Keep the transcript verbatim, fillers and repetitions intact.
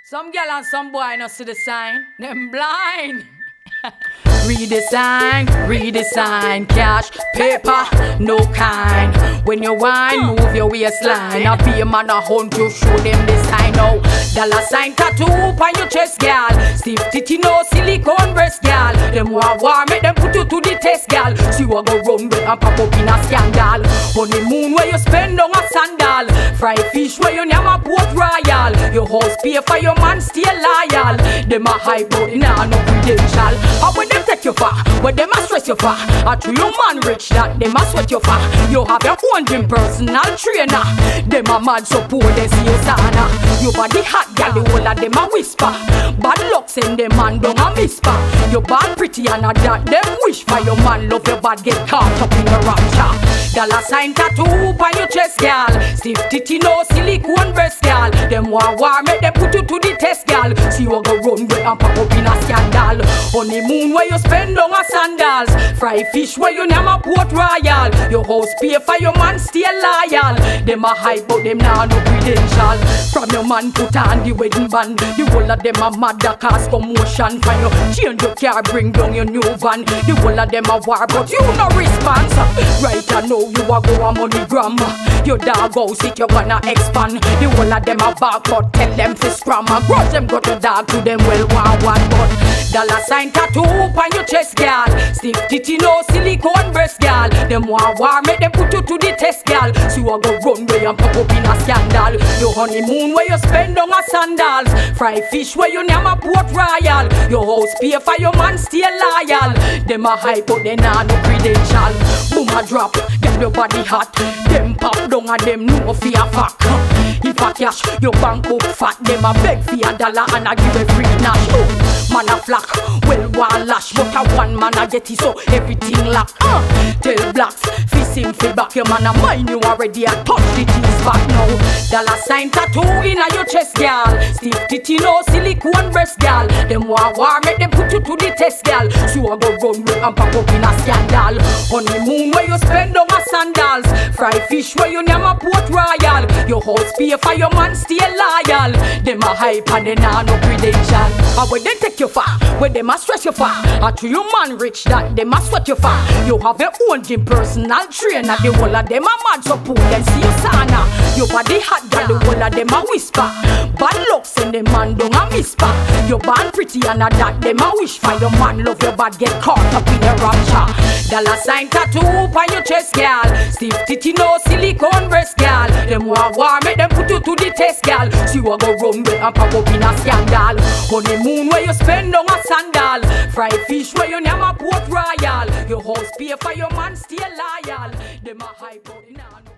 Some girl and some boy no see the sign, them blind. Read the sign, read the sign. Cash, paper, no kind. When you whine, move your waistline. I be a man a hunt you, show them the sign now. Dollar sign tattoo on your chest, gal. Stiff titty, no silicone breast, gal. Them war war, make them put you to the test, gal. See what go run with and pop up in a scandal. Honeymoon where you spend on a sandal. Fry fish where you name a Port Royal. Your house pay for your man stay loyal. Them a hype out, nah no credential. How when them take you far, when them a stress you far. A true you man rich that them a sweat you far. You have your own gym personal trainer. Them a mad so poor they see you sana. Your body hot gal, the whole of them a whisper. Bad luck send them man down a whisper. You bad pretty and a that them wish for your man love your bad get caught up in the rapture. Dollar sign tattoo on your chest, gal. Stiff titty, no silicone breast, gal. Them war war, make them put you to the test, gal. See you go run with and pop up in a scandal. Honeymoon where you spend on a sandals. Fry fish where you name a Port Royal. Your house pay for your man stay loyal. Them a hype but them nah no credential. From your man put on the wedding band. The whole of them a mad that cause commotion. Find you change your car, bring down your new van. The whole of them a war but you no response. Right I know you a go a money gram. Your dog house it you gonna expand. The whole of them a back but tell them to scram. And grudge them go to dog to them well one one but dollar sign tattoo on your chest, gal. Stiff titty no silicone breast, gal. Them war war make them put you to the test, gal. So you a go run way and pop up in a scandal. Your honeymoon where you spend on a sandals. Fry fish where you name a Port Royal. Your house pay for your man stay loyal. Them a hype but they nah no credential. Boom a drop, get your body hot. Them pop down and them no fear fuck. If I cash, your bank book fat. Them a beg for a dollar and I give a free nash. Oh, man a flock, well one lash. But a one man a get it so everything lock. uh, Tell blacks, fist him fi back. Your man a mine you already a touch the cheese back now. Dollar sign tattoo in a your chest, gal. Stiff titty no silicone breast, gal. Them war war make them put you to the test, gal. So you a go run with and pop up in a scandal. Honeymoon where you spend on a sandals. Fry fish where you name a Port Royal. Your house pay for your man stay loyal. Them a hype and they nah no credential. And when they take you far, when them a stress you far. And to your man rich that them a sweat you far. You have your own gym personal trainer. The whole of them a mad so poor them see you sana. Your body hot gal, the whole of them a whisper. Bad luck send them man down a whisper. You born pretty and a that them a wish for. Your man love your bad get caught up in a rapture. Dollar sign tattoo on your chest, gal. Stiff titty no silicone breast, gal. Them war war make them put you to the test, gal. So you a go run with and pop up in a scandal. Honeymoon where you spend on a sandal. Fry fish where you name a Port Royal. Your house pay for your man stay loyal. Them a hype out, nah no